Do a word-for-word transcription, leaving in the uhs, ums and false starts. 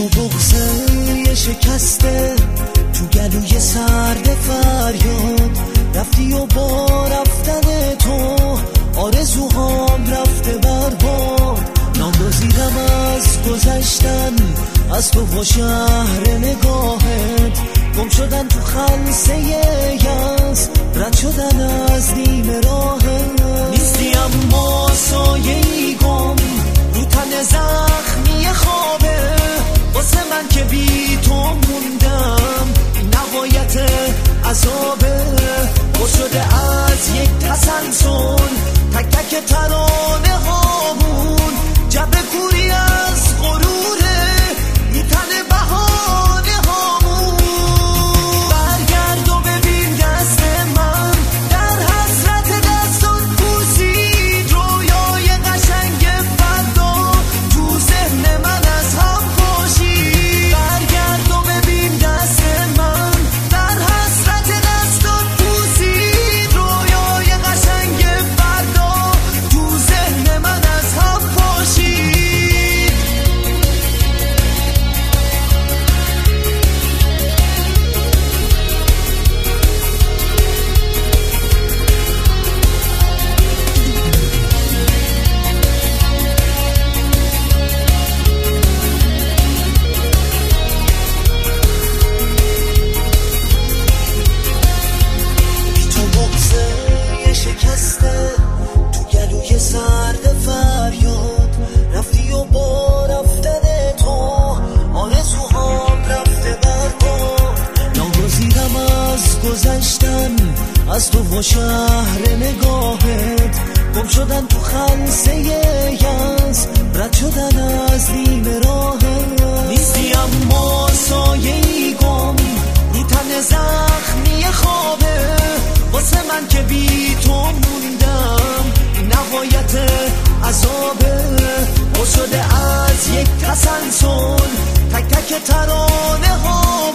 تو بغضه شکسته تو گلوی سرد فریاد رفتی و با رفتن تو آرزوهام رفته برباد. ناگزیرم از گذشتن از تو و شهر نگاهت، گم شدن تو خلسه یأس، رد شدن از نیم راهت. نیستی اما سایه‌ای گم رو تن زخمی خوابه، واسه من که بی تو موندم نهایت عذابه. پر شده از یک تسلسل تک تک ترانه هامون، جبه کوری از غروره میتنه بهانه هامون. برگرد و ببین دست من در حسرت دستان پوسید، رویای قشنگ فردا تو ذهن من از هم پاشید. برگرد و ببین دست من در حسرت دستان پوسید، رویای قشنگ فردا تو ذهن من از هم پاشید. تو بغضه شکسته تو گلوی سرد فریاد رفتی و با رفتن تو آرزوهام رفته برباد. ناگزیرم از گذشتن از تو و شهر نگاهت، گم شدن تو خلسه یأس، رد شدن از نیم راهت. نیستی اما سایه‌ای گم رو تن زخمی خوابه، واسه من که بی تو موندم نهایت عذابه. پر شده از یک تسلسل تک تک ترانه ها